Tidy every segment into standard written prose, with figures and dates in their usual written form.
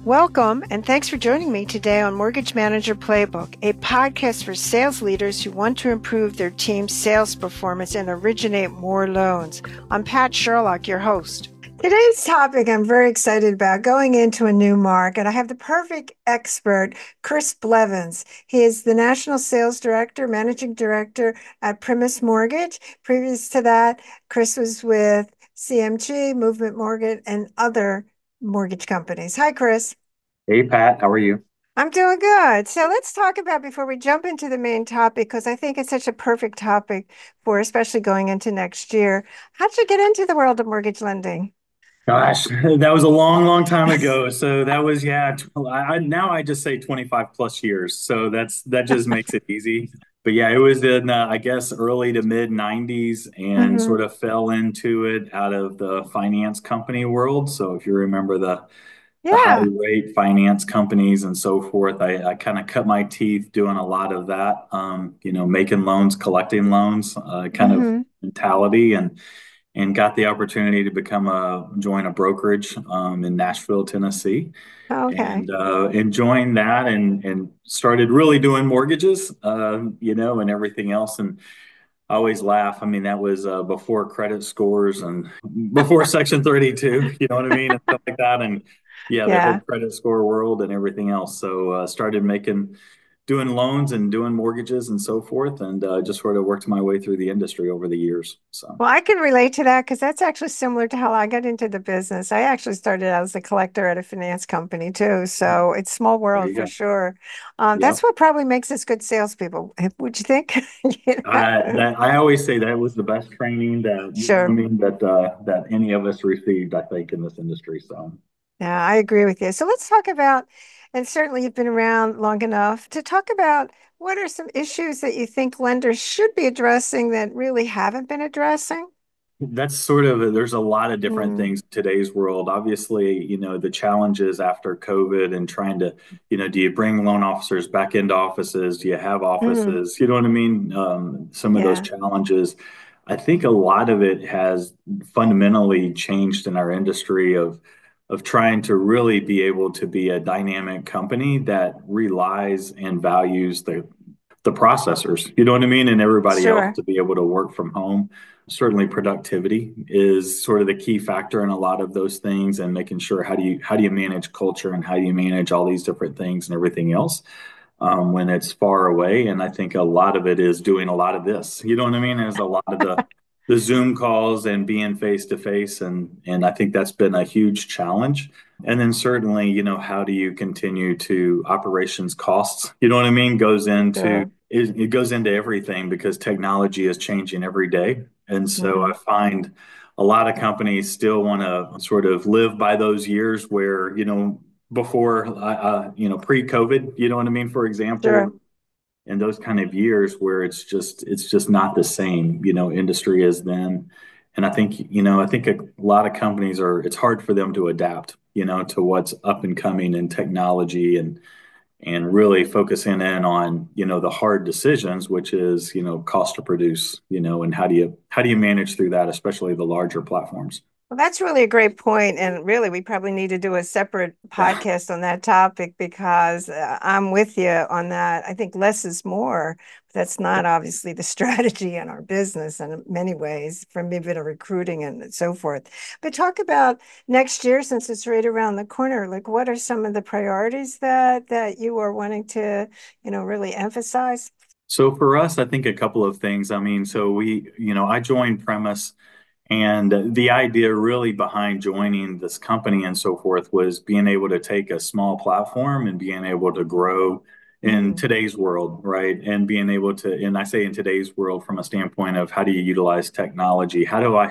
Welcome, and thanks for joining me today on Mortgage Manager Playbook, a podcast for sales leaders who want to improve their team's sales performance and originate more loans. I'm Pat Sherlock, your host. Today's topic I'm very excited about, going into a new market. I have the perfect expert, Chris Blevins. He is the National Sales Director, Managing Director at Primis Mortgage. Previous to that, Chris was with CMG, Movement Mortgage, and other mortgage companies. Hi, Chris. Hey Pat, how are you? I'm doing good. So let's talk about before we jump into the main topic, because I think it's such a perfect topic for especially going into next year. How'd you get into the world of mortgage lending? Gosh, that was a long, long time ago. So that was, yeah, now I just say 25 plus years. So that just makes it easy. But yeah, it was in, I guess, early to mid 90s and Hmm. sort of fell into it out of the finance company world. So if you remember the high Yeah. rate finance companies and so forth, I kind of cut my teeth doing a lot of that, making loans, collecting loans, kind of Hmm. mentality. And got the opportunity to join a brokerage in Nashville, Tennessee, Okay. and joined that and started really doing mortgages, and everything else. And I always laugh. I mean, that was before credit scores and before Section 32, you know what I mean, and stuff like that. And yeah, the whole Yeah. credit score world and everything else. So started doing loans and doing mortgages and so forth, and just sort of worked my way through the industry over the years. So. Well, I can relate to that because that's actually similar to how I got into the business. I actually started out as a collector at a finance company too. So it's small There world you for go. sure. That's Yep. what probably makes us good salespeople. Would you think? You know? I always say that was the best training that you know what I Sure. mean that any of us received, I think, in this industry. So Yeah, I agree with you. So let's talk about, and certainly you've been around long enough to talk about what are some issues that you think lenders should be addressing that really haven't been addressing? that's there's a lot of different Mm, things in today's world. Obviously, the challenges after COVID and trying to, do you bring loan officers back into offices? Do you have mm, offices? You know what I mean? Some of those yeah, challenges. I think a lot of it has fundamentally changed in our industry of trying to really be able to be a dynamic company that relies and values the processors, you know what I mean, and everybody else sure. to be able to work from home. Certainly productivity is sort of the key factor in a lot of those things, and making sure how do you manage culture and how do you manage all these different things and everything else when it's far away. And I think a lot of it is doing a lot of this, you know what I mean, is a lot of the Zoom calls and being face to face, and I think that's been a huge challenge. And then certainly, how do you continue to operations costs, you know what I mean, Sure. it goes into everything because technology is changing every day. And so I Hmm. find a lot of companies still want to sort of live by those years where, before, pre-COVID, you know what I mean, for example, Sure. and those kind of years where it's just not the same, industry as then. And I think a lot of companies it's hard for them to adapt, to what's up and coming in technology and really focusing in on, the hard decisions, which is, cost to produce, and how do you manage through that, especially the larger platforms. Well, that's really a great point. And really, we probably need to do a separate Yeah. podcast on that topic because I'm with you on that. I think less is more. That's not obviously the strategy in our business in many ways, from even recruiting and so forth. But talk about next year since it's right around the corner. Like, what are some of the priorities that you are wanting to, really emphasize? So for us, I think a couple of things. I mean, so I joined Premise, and the idea really behind joining this company and so forth was being able to take a small platform and being able to grow in Mm, today's world, right? And being able to, and I say in today's world from a standpoint of how do you utilize technology?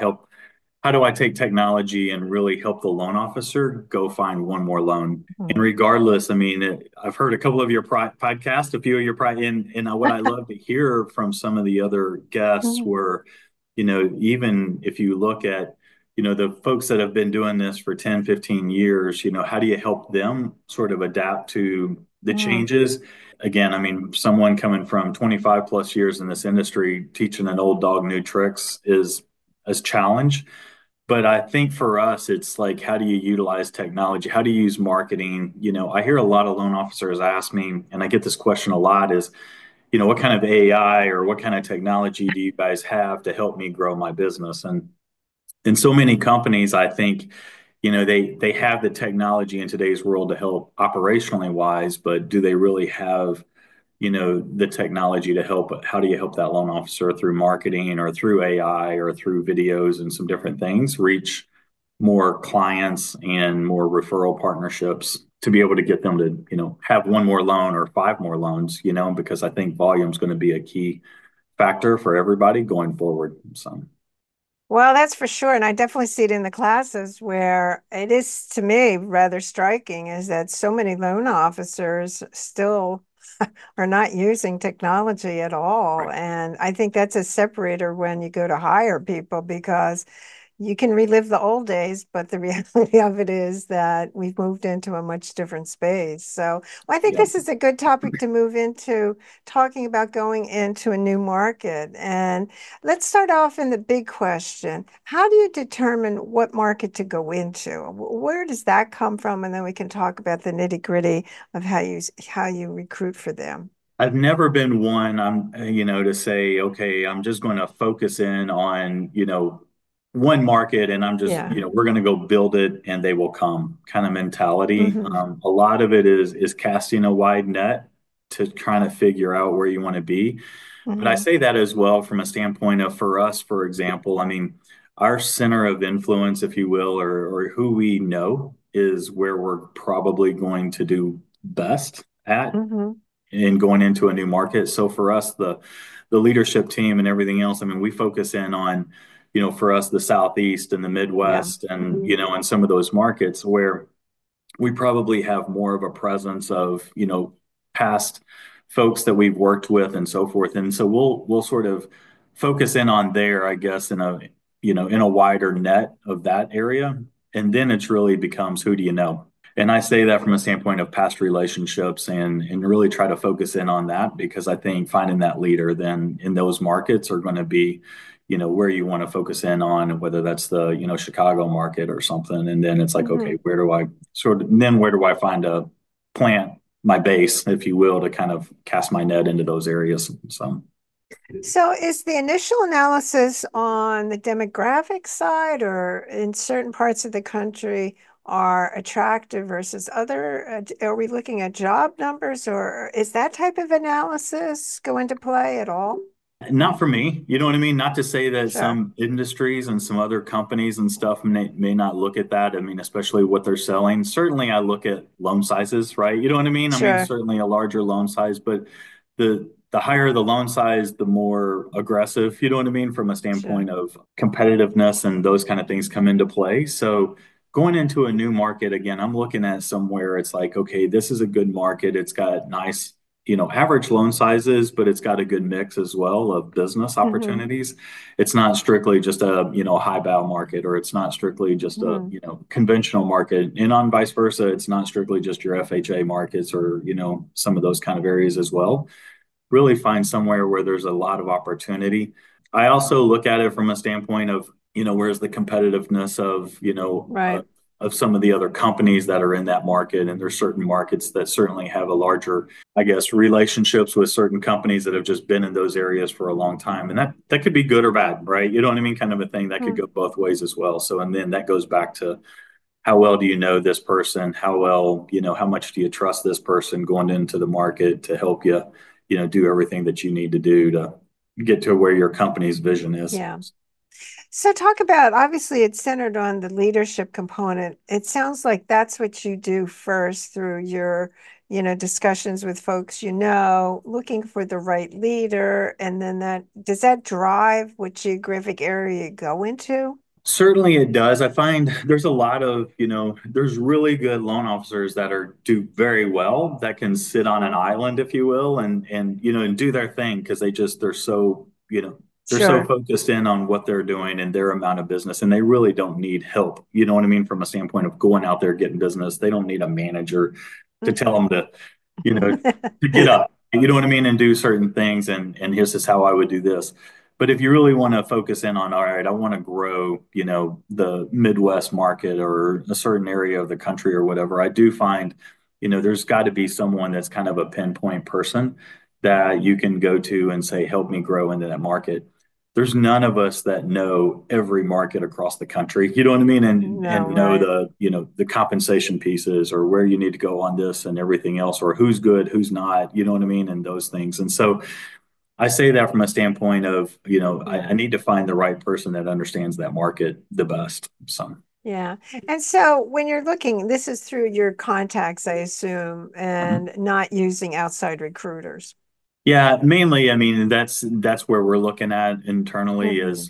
How do I take technology and really help the loan officer go find one more loan? And mm, regardless, I mean, I've heard a couple of your podcasts, a few of and what I love to hear from some of the other guests mm, were, even if you look at, the folks that have been doing this for 10, 15 years, how do you help them sort of adapt to the mm. changes? Again, I mean, someone coming from 25 plus years in this industry, teaching an old dog new tricks is a challenge. But I think for us, it's like, how do you utilize technology? How do you use marketing? I hear a lot of loan officers ask me, and I get this question a lot is, what kind of AI or what kind of technology do you guys have to help me grow my business? And in so many companies, I think, they have the technology in today's world to help operationally wise, but do they really have, the technology to help? How do you help that loan officer through marketing or through AI or through videos and some different things reach more clients and more referral partnerships to be able to get them to, have one more loan or five more loans, because I think volume is going to be a key factor for everybody going forward. So. Well, that's for sure. And I definitely see it in the classes where it is, to me, rather striking is that so many loan officers still are not using technology at all. Right. And I think that's a separator when you go to hire people because you can relive the old days, but the reality of it is that we've moved into a much different space. So well, I think Yeah. this is a good topic to move into talking about going into a new market. And let's start off in the big question. How do you determine what market to go into? Where does that come from? And then we can talk about the nitty-gritty of how you recruit for them. I've never been one, to say, okay, I'm just going to focus in on, one market and I'm just, Yeah. we're going to go build it and they will come kind of mentality. Hmm. A lot of it is casting a wide net to kind of figure out where you want to be. But I Hmm. say that as well from a standpoint of, for us, for example, I mean, our center of influence, if you will, or who we know is where we're probably going to do best at Hmm. in going into a new market. So for us, the leadership team and everything else, I mean, we focus in on, for us, the Southeast and the Yeah. Midwest and, and some of those markets where we probably have more of a presence of, past folks that we've worked with and so forth. And so we'll sort of focus in on there, I guess, in a wider net of that area. And then it's really becomes, who do you know? And I say that from a standpoint of past relationships and really try to focus in on that because I think finding that leader then in those markets are going to be, where you want to focus in on, whether that's the, Chicago market or something. And then it's like, Hmm. okay, where do I find a plant my base, if you will, to kind of cast my net into those areas? So. So is the initial analysis on the demographic side or in certain parts of the country are attractive versus other? Are we looking at job numbers or is that type of analysis go into play at all? Not for me, you know what I mean? Not to say that Sure, some industries and some other companies and stuff may not look at that. I mean, especially what they're selling. Certainly, I look at loan sizes, right? You know what I mean? I mean, sure, certainly a larger loan size, but the higher the loan size, the more aggressive, you know what I mean, from a sure. standpoint of competitiveness and those kind of things come into play. So going into a new market, again, I'm looking at somewhere it's like, okay, this is a good market. It's got nice average loan sizes, but it's got a good mix as well of business Hmm. opportunities. It's not strictly just a, high bow market, or it's not strictly just a, Hmm. conventional market. And on vice versa, it's not strictly just your FHA markets or, some of those kind of areas as well. Really find somewhere where there's a lot of opportunity. I also look at it from a standpoint of, where's the competitiveness of, Right. of some of the other companies that are in that market. And there's certain markets that certainly have a larger, I guess, relationships with certain companies that have just been in those areas for a long time. And that could be good or bad, right? You know what I mean? Kind of a thing that could Hmm. go both ways as well. So, and then that goes back to how well do you know this person? How well, how much do you trust this person going into the market to help you, do everything that you need to do to get to where your company's vision is. Yeah. So talk about, obviously it's centered on the leadership component. It sounds like that's what you do first through your, discussions with folks, looking for the right leader. And then does that drive what geographic area you go into? Certainly it does. I find there's a lot of, there's really good loan officers that do very well that can sit on an Mhm. island, if you will, and do their thing because they're so, they're so Sure. focused in on what they're doing and their amount of business and they really don't need help. You know what I mean? From a standpoint of going out there getting business, they don't need a manager to tell them to, you know, to get up. You know what I mean? And do certain things and this is how I would do this. But if you really want to focus in on, all right, I want to grow, the Midwest market or a certain area of the country or whatever, I do find, there's got to be someone that's kind of a pinpoint person that you can go to and say, help me grow into that market. There's none of us that know every market across the country. You know what I mean? And No, know right. the compensation pieces or where you need to go on this and everything else, or who's good, who's not, you know what I mean? And those things. And so I say that from a standpoint of, I Yeah. need to find the right person that understands that market the best. So, Yeah. And so when you're looking, this is through your contacts, I assume, mhm. and not using outside recruiters. Yeah, mainly, I mean, that's where we're looking at internally is, Hmm.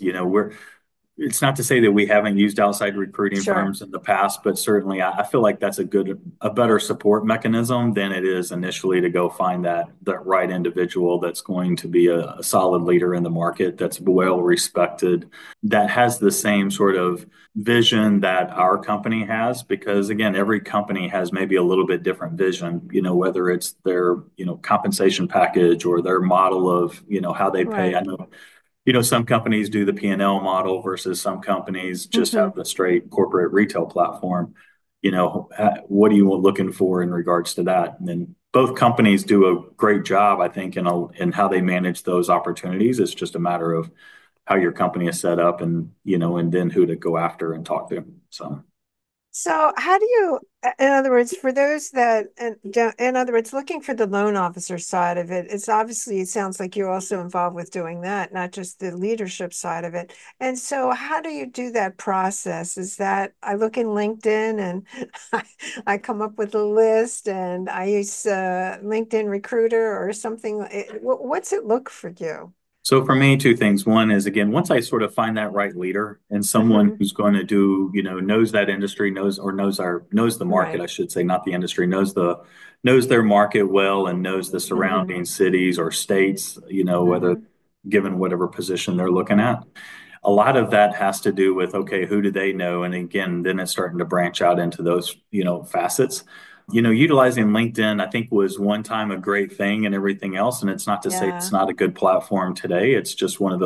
it's not to say that we haven't used outside recruiting Sure. firms in the past, but certainly I feel like that's a better support mechanism than it is initially to go find that right individual that's going to be a solid leader in the market, that's well respected, that has the same sort of vision that our company has. Because again, every company has maybe a little bit different vision, whether it's their, compensation package or their model of, how they pay. Right. I know some companies do the P&L model versus some companies just Hmm. have the straight corporate retail platform. What are you looking for in regards to that? And then both companies do a great job, I think, in how they manage those opportunities. It's just a matter of how your company is set up and, and then who to go after and talk to. So. So how do you, in other words, for those that, and in other words, looking for the loan officer side of it, it's obviously, it sounds like you're also involved with doing that, not just the leadership side of it. And so how do you do that process? Is that I look in LinkedIn and I, I come up with a list and I use LinkedIn Recruiter or something. What's it look for you? So for me, two things. One is again, once I sort of find that right leader and someone Hmm. who's going to do, knows that industry, knows the market, Right. I should say, not the industry, knows their market well and knows the Hmm. surrounding cities or states, whether Hmm. given whatever position they're looking at. A lot of that has to do with, okay, who do they know? And again, then it's starting to branch out into those, facets. Utilizing LinkedIn, I think, was one time a great thing and everything else. And it's not to say it's Yeah. not a good platform today. It's just one of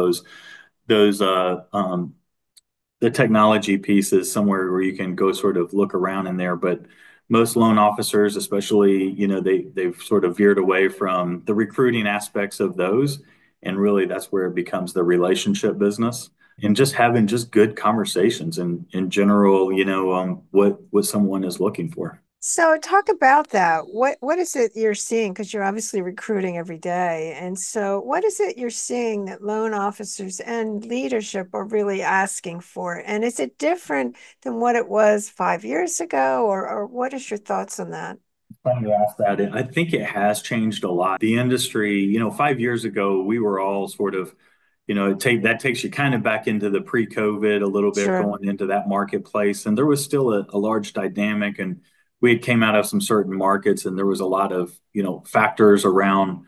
those the technology pieces somewhere where you can go sort of look around in there. But most loan officers, especially, they've sort of veered away from the recruiting aspects of those. And really that's where it becomes the relationship business and just having just good conversations and in general, what someone is looking for. So talk about that. What is it you're seeing? Because you're obviously recruiting every day. And so what is it you're seeing that loan officers and leadership are really asking for? And is it different than what it was 5 years ago? Or what is your thoughts on that? Funny you ask that. I think it has changed a lot. The industry, 5 years ago, we were all sort of, that takes you kind of back into the pre-COVID a little bit, Sure. going into that marketplace, and there was still a large dynamic, and we had came out of some certain markets, and there was a lot of, factors around,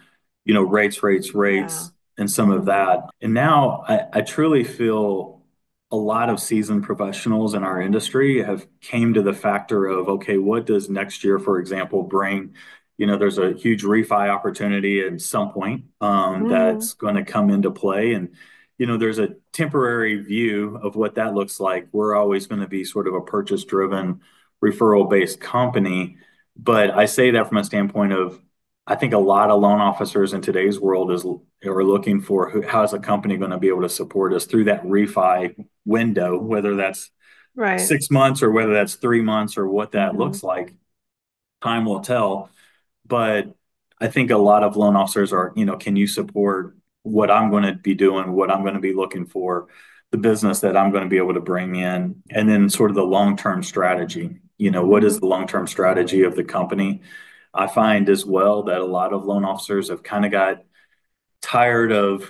Yeah. rates, and some of Hmm. that. And now I truly feel a lot of seasoned professionals in our industry have came to the factor of, okay, what does next year, for example, bring? There's a huge refi opportunity at some point Hmm. that's going to come into play. And, there's a temporary view of what that looks like. We're always going to be sort of a purchase driven, referral based company. But I say that from a standpoint of, I think a lot of loan officers in today's world are looking for how is a company going to be able to support us through that refi window, whether that's Right. 6 months or whether that's 3 months or what that Hmm. looks like. Time will tell. But I think a lot of loan officers are, can you support what I'm going to be doing, what I'm going to be looking for, the business that I'm going to be able to bring in, and then sort of the long term strategy. What is Hmm. the long term strategy of the company? I find as well that a lot of loan officers have kind of got tired of,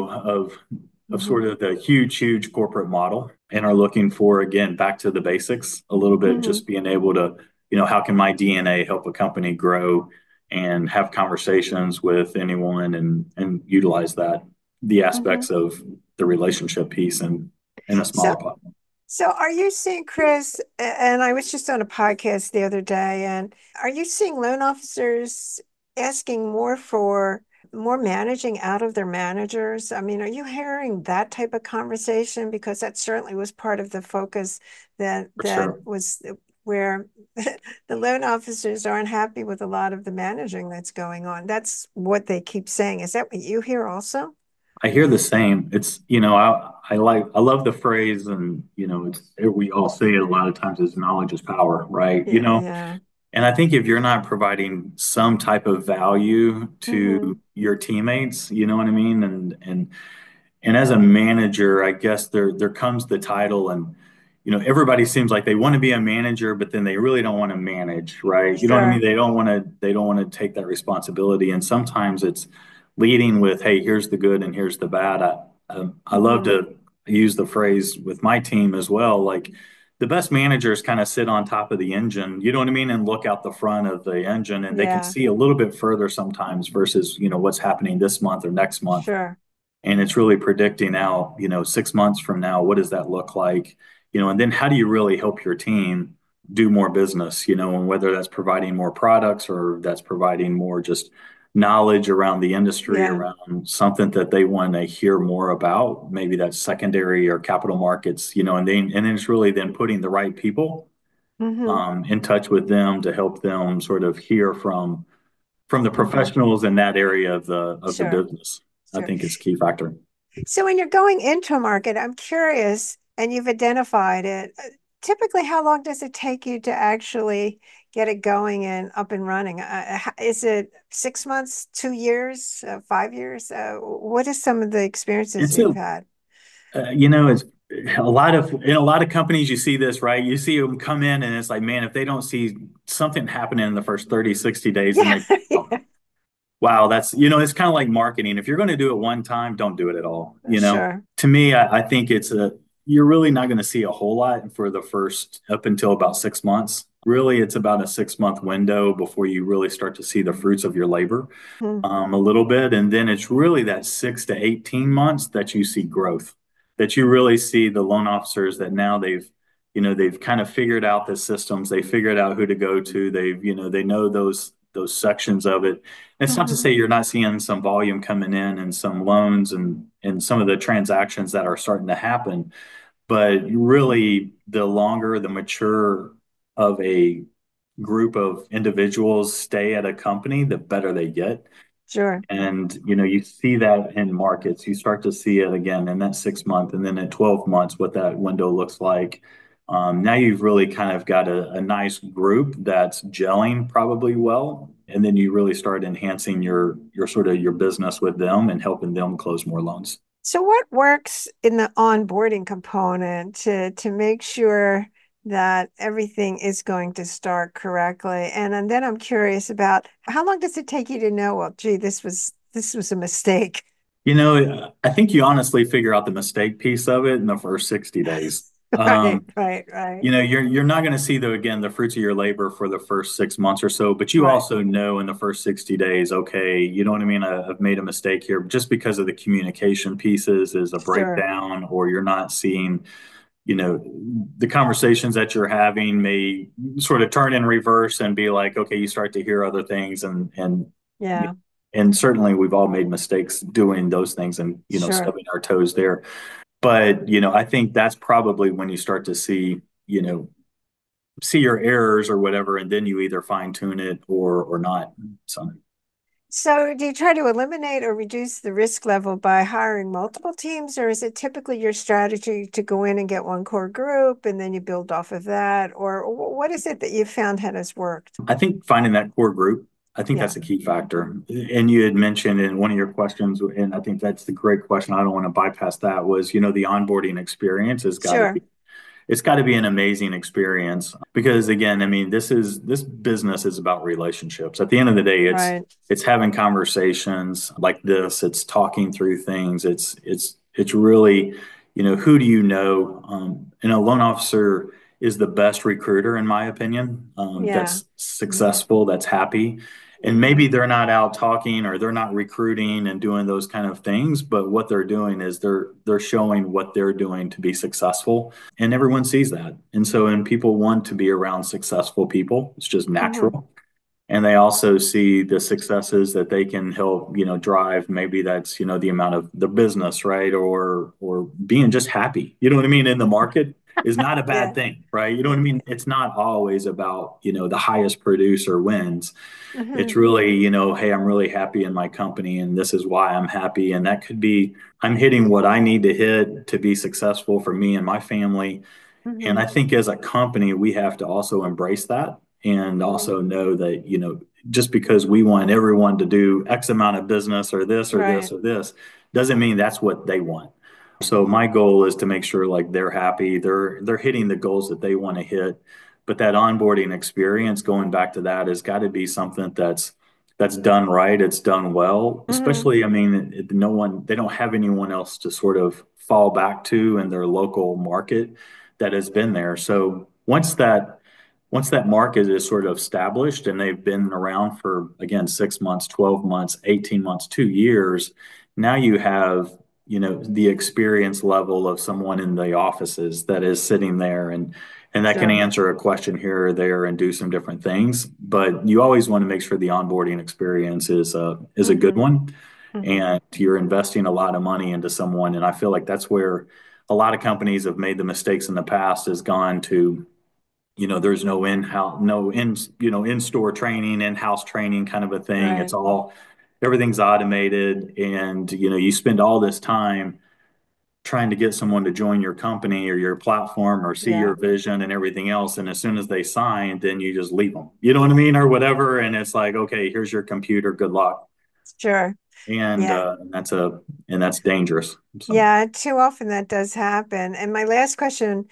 of Hmm. sort of the huge corporate model and are looking for, again, back to the basics a little bit, Hmm. just being able to, how can my DNA help a company grow and have conversations with anyone and utilize the Hmm. aspects of the relationship piece and in a So smaller platform. So are you seeing, Chris, and I was just on a podcast the other day, and are you seeing loan officers asking more for more managing out of their managers? I mean, are you hearing that type of conversation? Because that certainly was part of the focus For that sure. was where the loan officers aren't happy with a lot of the managing that's going on. That's what they keep saying. Is that what you hear also? I hear the same. It's, I love the phrase, and, we all say it a lot of times, is knowledge is power, right? Yeah, yeah. And I think if you're not providing some type of value to Hmm. your teammates, you know what I mean? And as a manager, I guess there comes the title, and everybody seems like they want to be a manager, but then they really don't want to manage, right? You know what I mean? Sure. They don't want to take that responsibility. And sometimes it's leading with, hey, here's the good and here's the bad. I love Hmm. to use the phrase with my team as well, like the best managers kind of sit on top of the engine, you know what I mean, and look out the front of the engine, and they can Yeah, see a little bit further sometimes versus, what's happening this month or next month. sure. And it's really predicting out, 6 months from now, what does that look like? And then how do you really help your team do more business, and whether that's providing more products or that's providing more just knowledge around the industry, Yeah. around something that they want to hear more about, maybe that's secondary or capital markets, and then it's really then putting the right people Hmm. in touch with them to help them sort of hear from the Hmm. professionals in that area of the Sure. business. I Sure. think it's a key factor. So when you're going into a market, I'm curious, and you've identified it, typically how long does it take you to actually get it going and up and running? Is it 6 months, 2 years, 5 years? What are some of the experiences It's you've a, had? it's in a lot of companies, you see this, right? You see them come in and it's like, man, if they don't see something happening in the first 30, 60 days, then Yeah, they, yeah, wow, it's kind of like marketing. If you're going to do it one time, don't do it at all. sure. To me, I think you're really not going to see a whole lot for the first up until about 6 months. Really, it's about a 6 month window before you really start to see the fruits of your labor, Hmm. a little bit. And then it's really that 6 to 18 months that you see growth, that you really see the loan officers that now they've kind of figured out the systems. They figured out who to go to. They know those sections of it. And it's not to Hmm. say you're not seeing some volume coming in and some loans and some of the transactions that are starting to happen. But really, the longer the mature of a group of individuals stay at a company, the better they get. Sure. And you see that in markets. You start to see it again in that 6 month, and then at 12 months, what that window looks like. Now you've really kind of got a nice group that's gelling probably well, and then you really start enhancing your sort of your business with them and helping them close more loans. So what works in the onboarding component to make sure that everything is going to start correctly? And then I'm curious about how long does it take you to know, well, gee, this was a mistake. I think you honestly figure out the mistake piece of it in the first 60 days. Right, Um, right, right, you're not going to see the fruits of your labor for the first 6 months or so, but you right. also know in the first 60 days, okay, you know what I mean? I've made a mistake here just because of the communication pieces is a Sure. breakdown, or you're not seeing, the conversations that you're having may sort of turn in reverse and be like, okay, you start to hear other things, Yeah, and certainly we've all made mistakes doing those things and, sure. stubbing our toes there. But, I think that's probably when you start to see your errors or whatever, and then you either fine tune it or not. So So do you try to eliminate or reduce the risk level by hiring multiple teams, or is it typically your strategy to go in and get one core group and then you build off of that? Or what is it that you found has worked? I think finding that core group, I think Yeah, that's a key factor. And you had mentioned in one of your questions, and I think that's the great question. I don't want to bypass that. Was the onboarding experience has got to sure. be it's got to be an amazing experience because again, I mean, this business is about relationships. At the end of the day, Right. it's having conversations like this. It's talking through things. It's really, who do you know? And a loan officer is the best recruiter, in my opinion. Yeah. That's Hmm. successful. That's happy. And Hmm. maybe they're not out talking or they're not recruiting and doing those kind of things, but what they're doing is they're showing what they're doing to be successful, and everyone sees that. And people want to be around successful people. It's just Hmm. natural. and they also see the successes that they can help, drive. Maybe that's, the amount of the business, right? Or being just happy, you know what I mean, in the market is not a bad Yeah. thing, right? You know what I mean? It's not always about, the highest producer wins. It's Hmm. really, hey, I'm really happy in my company and this is why I'm happy. And that could be, I'm hitting what I need to hit to be successful for me and my family. And I Hmm. think as a company, we have to also embrace that and Hmm. also know that, just because we want everyone to do X amount of business or this or this Right. or this doesn't mean that's what they want. So my goal is to make sure like they're happy, they're hitting the goals that they want to hit. But that onboarding experience, going back to that, has got to be something that's done right. It's done well, Hmm. especially, I mean, no one, they don't have anyone else to sort of fall back to in their local market that has been there. So once that market is sort of established and they've been around for, again, 6 months, 12 months, 18 months, 2 years, now you have, the experience level of someone in the offices that is sitting there and that can Sure. answer a question here or there and do some different things. But you always want to make sure the onboarding experience is a good Hmm. one, Hmm. and you're investing a lot of money into someone. And I feel like that's where a lot of companies have made the mistakes in the past, has gone to, there's no in-house, no in, in-store training, in-house training kind of a thing. Right. It's all, everything's automated, and, you spend all this time trying to get someone to join your company or your platform or see Yeah. your vision and everything else. And as soon as they sign, then you just leave them, you know what I mean? Or whatever. And it's like, okay, here's your computer. Good luck. Sure. And, Yeah. uh, and that's and that's dangerous. So. Yeah, too often that does happen. And my last question,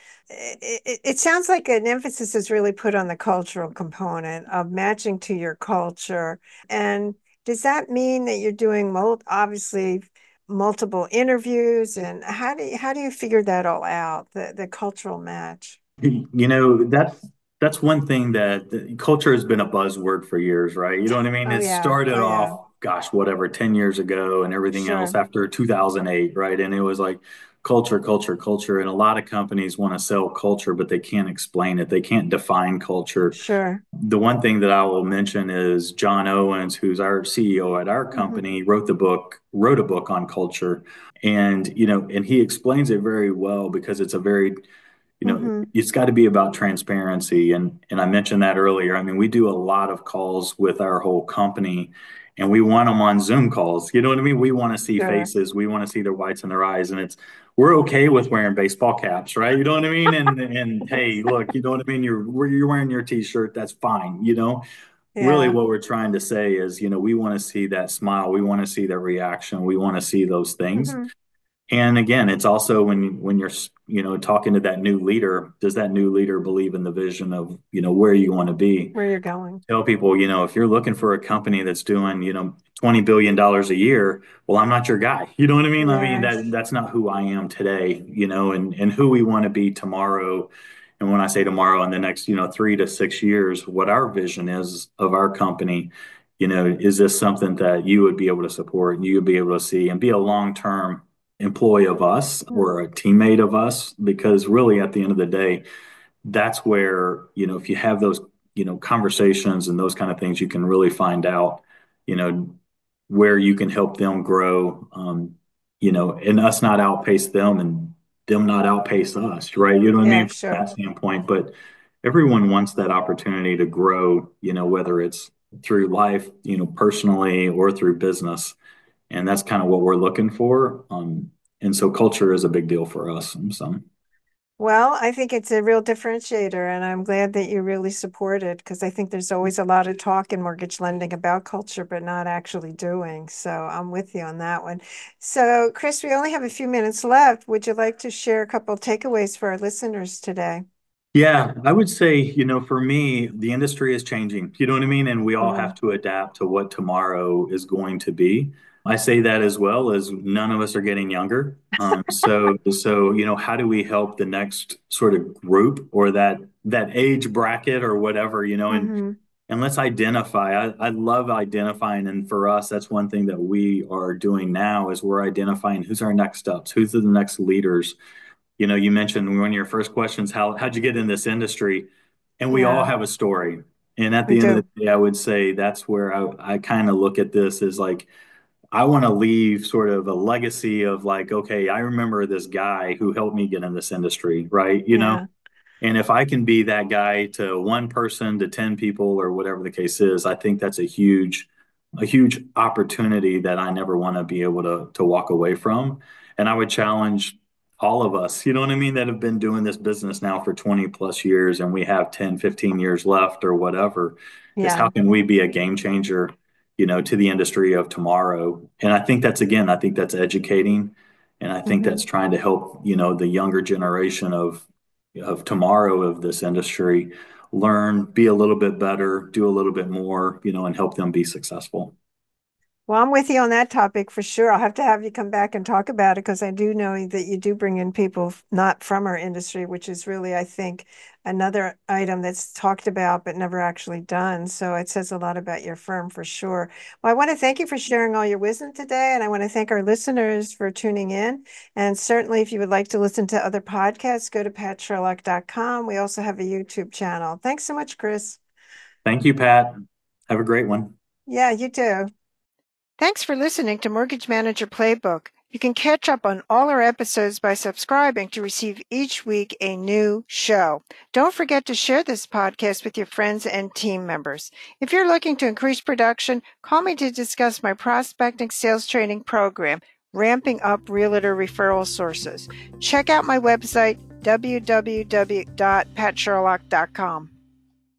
it sounds like an emphasis is really put on the cultural component of matching to your culture. And does that mean that you're doing obviously multiple interviews? And how do you figure that all out, the cultural match? That's one thing that the culture has been a buzzword for years, right? You know what I mean? Oh It yeah. started Oh yeah. off, gosh, whatever, 10 years ago and everything else Sure. after 2008, right? And it was like culture, culture, culture. And a lot of companies want to sell culture, but they can't explain it. They can't define culture. Sure. The one thing that I will mention is John Owens, who's our CEO at our Hmm. company, wrote a book on culture. And he explains it very well because it's a very, Hmm. it's got to be about transparency. And I mentioned that earlier. I mean, we do a lot of calls with our whole company, and we want them on Zoom calls. You know what I mean? We want to see Sure. faces, we want to see their whites in their eyes, and we're okay with wearing baseball caps, right? You know what I mean? And hey, look, you know what I mean? You're wearing your t-shirt, that's fine. Really Yeah. what we're trying to say is, we want to see that smile, we want to see that reaction, we want to see those things. Hmm. And again, it's also when you're, talking to that new leader, does that new leader believe in the vision of, where you want to be? Where you're going. Tell people, if you're looking for a company that's doing, $20 billion a year, well, I'm not your guy. You know what I mean? I mean, Yeah. that's not who I am today, and who we want to be tomorrow. And when I say tomorrow, in the next, 3 to 6 years, what our vision is of our company, is this something that you would be able to support and you would be able to see and be a long-term employee of us Hmm. or a teammate of us? Because really, at the end of the day, that's where, if you have those, conversations and those kind of things, you can really find out, you know, where you can help them grow, and us not outpace them and them not outpace us, right? You know what I Yeah, mean? From sure. that standpoint. But everyone wants that opportunity to grow, whether it's through life, personally or through business. And that's kind of what we're looking for. And so culture is a big deal for us. So. Well, I think it's a real differentiator, and I'm glad that you really support it because I think there's always a lot of talk in mortgage lending about culture, but not actually doing. So I'm with you on that one. So, Chris, we only have a few minutes left. Would you like to share a couple of takeaways for our listeners today? Yeah, I would say, for me, the industry is changing. You know what I mean? And we all Hmm. have to adapt to what tomorrow is going to be. I say that as well as none of us are getting younger. So, how do we help the next sort of group or that age bracket or whatever, Hmm. and let's identify. I love identifying. And for us, that's one thing that we are doing now is we're identifying who's our next steps, who's the next leaders. You mentioned one of your first questions, how'd you get in this industry? And we all Yeah. have a story. And at We the end of do. the day, I would say that's where I kind of look at this as like, I want to leave sort of a legacy of like, okay, I remember this guy who helped me get in this industry, right? Yeah. And if I can be that guy to one person, to 10 people, or whatever the case is, I think that's a huge opportunity that I never want to be able to walk away from. And I would challenge all of us, you know what I mean, that have been doing this business now for 20 plus years and we have 10, 15 years left or whatever, is Yeah. how can we be a game changer, to the industry of tomorrow? And I think that's educating. And I think Hmm. that's trying to help, the younger generation of tomorrow of this industry learn, be a little bit better, do a little bit more, and help them be successful. Well, I'm with you on that topic for sure. I'll have to have you come back and talk about it because I do know that you do bring in people not from our industry, which is really, I think, another item that's talked about but never actually done. So it says a lot about your firm for sure. Well, I want to thank you for sharing all your wisdom today, and I want to thank our listeners for tuning in. And certainly, if you would like to listen to other podcasts, go to patsherlock.com. We also have a YouTube channel. Thanks so much, Chris. Thank you, Pat. Have a great one. Yeah, you too. Thanks for listening to Mortgage Manager Playbook. You can catch up on all our episodes by subscribing to receive each week a new show. Don't forget to share this podcast with your friends and team members. If you're looking to increase production, call me to discuss my prospecting sales training program, Ramping Up Realtor Referral Sources. Check out my website, www.patsherlock.com.